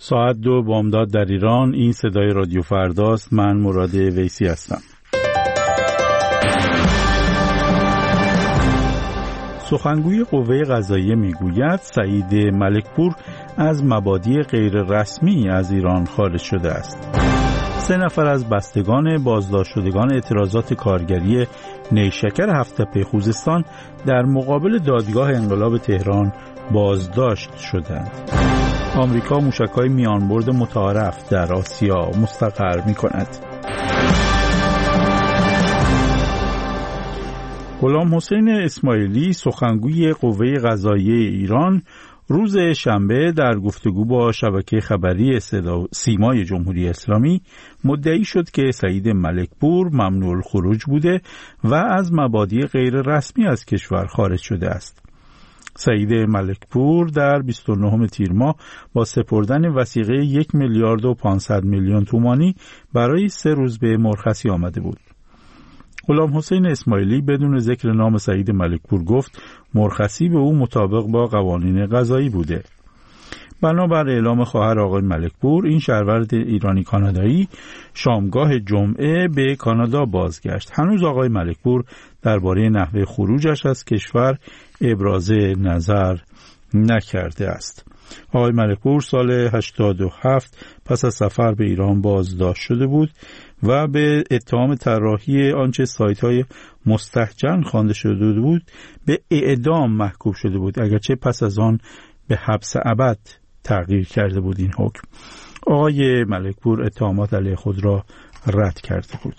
ساعت 2 بامداد در ایران. این صدای رادیو فرداست. من مراد ویسی هستم. سخنگوی قوه قضاییه میگوید سعید ملکپور از مبادی غیر رسمی از ایران خارج شده است. 3 نفر از بستگان بازداشت شدگان اعتراضات کارگری نیشکر هفت‌تپه خوزستان در مقابل دادگاه انقلاب تهران بازداشت شدند. آمریکا موشک‌های میانبرد متعارف در آسیا مستقر می‌کند. غلام حسین اسماعیلی سخنگوی قوه قضاییه ایران روز شنبه در گفتگو با شبکه خبری سیمای جمهوری اسلامی مدعی شد که سعید ملکپور ممنوع الخروج بوده و از مبادی غیر رسمی از کشور خارج شده است. سعید ملکپور در 29 تیر ماه با سپردن وثیقه 1,500,000,000 تومانی برای 3 روز به مرخصی آمده بود. غلام حسین اسماعیلی بدون ذکر نام سعید ملکپور گفت مرخصی به او مطابق با قوانین قضایی بوده. بنابر اعلام خواهر آقای ملکپور، این شهرورد ایرانی کانادایی شامگاه جمعه به کانادا بازگشت. هنوز آقای ملکپور درباره نحوه خروجش از کشور ابراز نظر نکرده است. آقای ملکپور سال 87 پس از سفر به ایران بازداشت شده بود و به اتهام طراحی آنچه سایت‌های مستهجن خوانده شده بود به اعدام محکوم شده بود، اگرچه پس از آن به حبس ابد تغییر کرده بود این حکم. آقای ملکپور اتهامات علیه خود را رد کرده بود.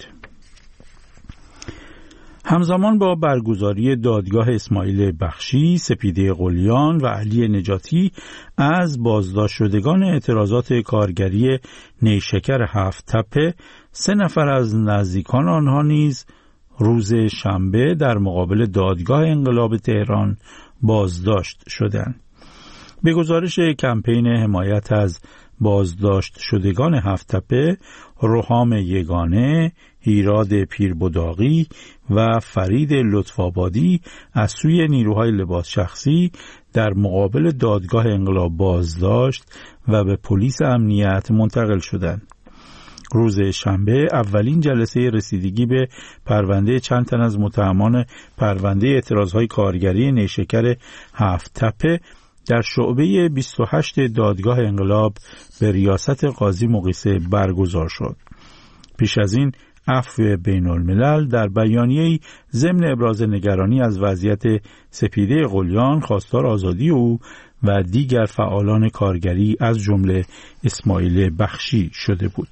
همزمان با برگزاری دادگاه اسماعیل بخشی، سپیده قلیان و علی نجاتی از بازداشت شدگان اعتراضات کارگری نیشکر هفت‌تپه، 3 نفر از نزدیکان آنها نیز روز شنبه در مقابل دادگاه انقلاب تهران بازداشت شدند. به گزارش کمپین حمایت از بازداشت شدگان هفت‌تپه، روحام یگانه، هیراد پیربداغی و فرید لطف‌آبادی از سوی نیروهای لباس شخصی در مقابل دادگاه انقلاب بازداشت و به پلیس امنیت منتقل شدند. روز شنبه اولین جلسه رسیدگی به پرونده چند تن از متهمان پرونده اعتراضهای کارگری نیشکر هفت‌تپه در شعبه 28 دادگاه انقلاب به ریاست قاضی مقیسه برگزار شد. پیش از این عفو بین الملل در بیانیه‌ای ضمن ابراز نگرانی از وضعیت سپیده قلیان خواستار آزادی او و دیگر فعالان کارگری از جمله اسماعیل بخشی شده بود.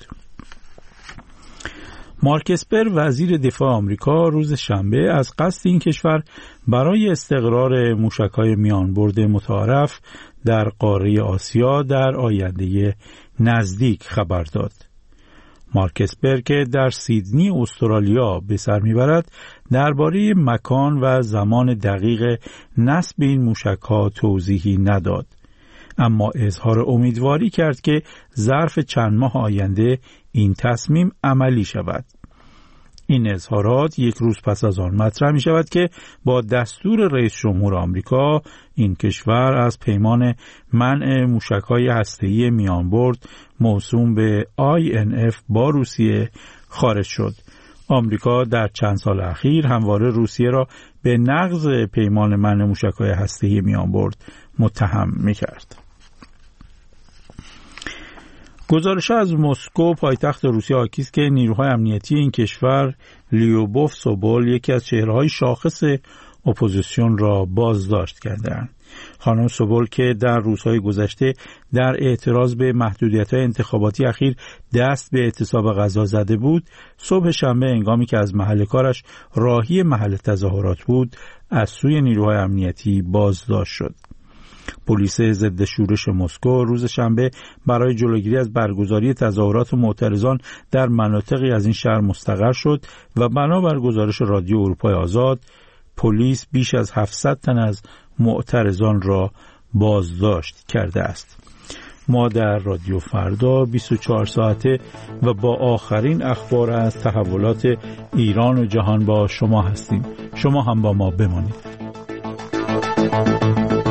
مارک اسپر وزیر دفاع آمریکا روز شنبه از قصد این کشور برای استقرار موشک‌های میانبرد متعارف در قاره آسیا در آینده نزدیک خبر داد. مارک اسپر که در سیدنی استرالیا به سر میبرد درباره مکان و زمان دقیق نصب این موشک‌ها توضیحی نداد، اما اظهار امیدواری کرد که ظرف چند ماه آینده این تصمیم عملی شود. این اظهارات یک روز پس از آن مطرح می شود که با دستور رئیس جمهور آمریکا این کشور از پیمان منع موشک‌های هسته‌ای میانبرد موسوم به INF با روسیه خارج شد. آمریکا در چند سال اخیر همواره روسیه را به نقض پیمان منع موشک‌های هسته‌ای میانبرد متهم می‌کرد. گزارش از مسکو پایتخت روسیه حاکی است که نیروهای امنیتی این کشور لیوبوف سوبول، یکی از چهره‌های شاخص اپوزیسیون، را بازداشت کردند. خانم سوبول که در روزهای گذشته در اعتراض به محدودیت‌های انتخاباتی اخیر دست به اعتصاب غذا زده بود، صبح شنبه هنگامی که از محل کارش راهی محل تظاهرات بود، از سوی نیروهای امنیتی بازداشت شد. پلیس ضد شورش مسکو روز شنبه برای جلوگیری از برگزاری تظاهرات معترضان در مناطقی از این شهر مستقر شد و بنابر گزارش رادیو اروپای آزاد، پلیس بیش از 700 تن از معترضان را بازداشت کرده است. ما در رادیو فردا 24 ساعته و با آخرین اخبار از تحولات ایران و جهان با شما هستیم. شما هم با ما بمانید.